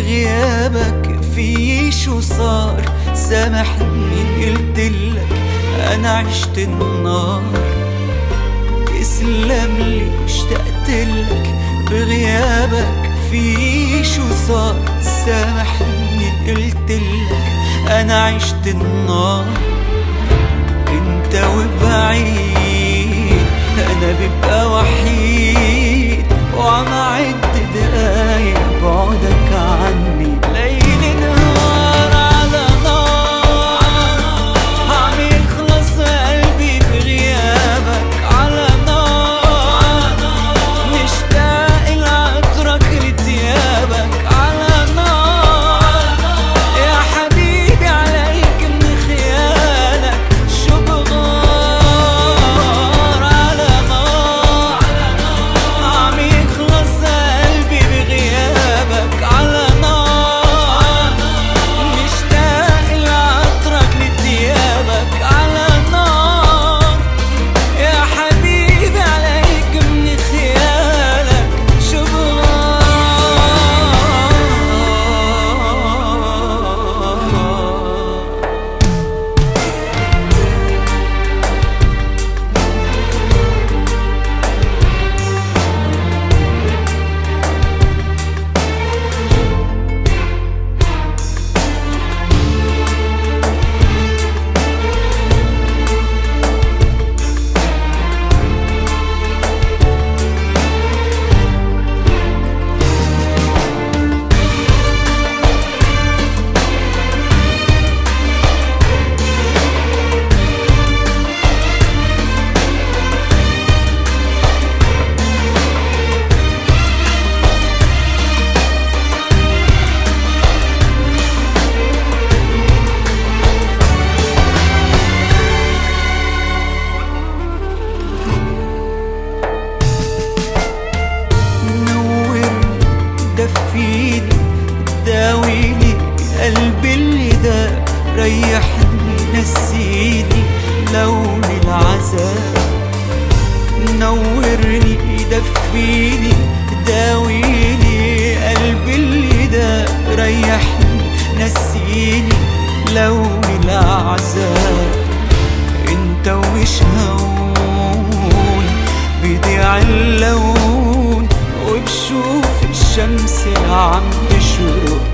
بغيابك في شو صار؟ سامحني قلتلك أنا عشت النار. اسلم لي اشتقتلك بغيابك في شو صار؟ سامحني قلتلك أنا عشت النار. انت وبعيد أنا ببقى وحيد، وعم عد دقايق بعدك عني. ليل نهار على نار عم يخلص قلبي بغيابك على نار. مشتاق لعطرك لتيابك على نار. يا حبيبي عليك من خيالك شو بغار على نار. عم يخلص قلبي بغيابك على نار. مشتاق لعطرك لتيابك على نار. يا حبيبي عليك من خيالك شو بغار. دفيني داويني قلبي اللي داب، ريحني نسيني لون العذاب. نورني دفيني داويني قلبي اللي داب، ريحني نسيني لون العذاب. انت ومش هون بيضيع اللون، وبشوف الشمس عم تشرق